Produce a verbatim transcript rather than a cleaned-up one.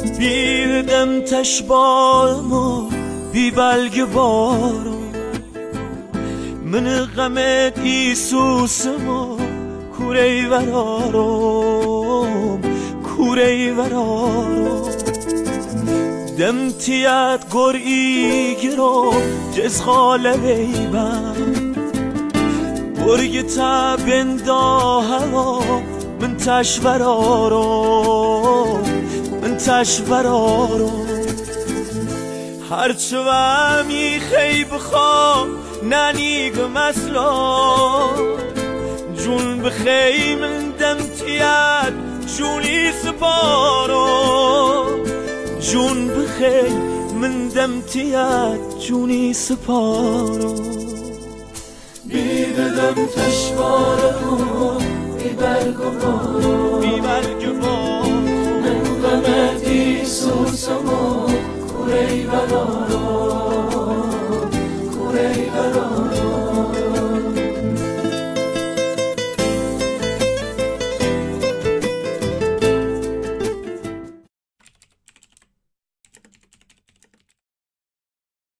بیدم تشبالمو بی بلگ بارو من غمت ایسوسمو کوری ورارم کوری ورارم دم تیت گر ایگرو جز خاله بیبم برگ تبندا هوا من تشورارم من تشورارم هرچه ومی خیب خواه ننیگ مسلا جون بخی من دم تیت جونی سپارم جون بخی من دم تیت جونی سپارم بیدم تشوارم بی برگ و بارم بی برگ و بارم من غمت ایسوسمو کوری ورارم